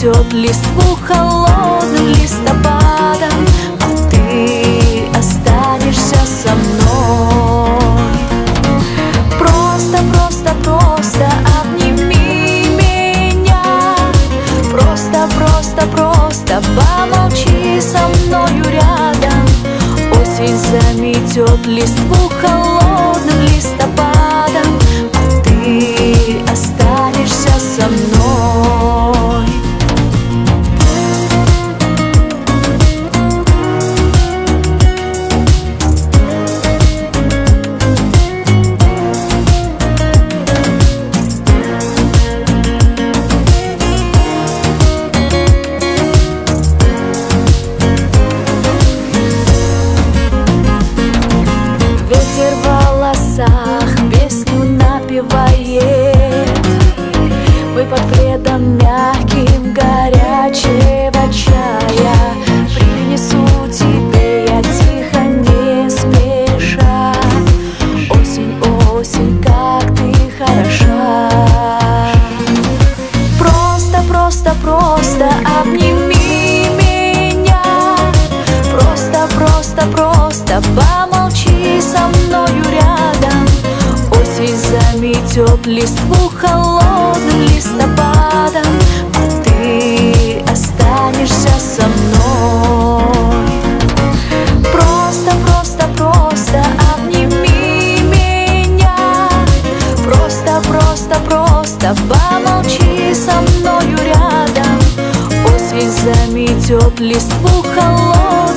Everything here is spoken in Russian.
заметет листву холодным листопадом, а ты останешься со мной. Просто, просто, просто обними меня. Просто, просто, просто помолчи со мною рядом. Осень заметет листву холодным листопадом, а ты останешься со мной. Ветер в волосах песню напевает. Мы под пледом мягким горячего чая. Принесу тебе я тихо, не спеша. Осень, осень, как ты хороша. Просто, просто, просто обними меня. Просто, просто, просто помолчи со мною рядом. Осень заметет листву холодным листопадом, а ты останешься со мной. Просто, просто, просто обними меня. Просто, просто, просто помолчи со мною рядом. Осень заметет листву холодным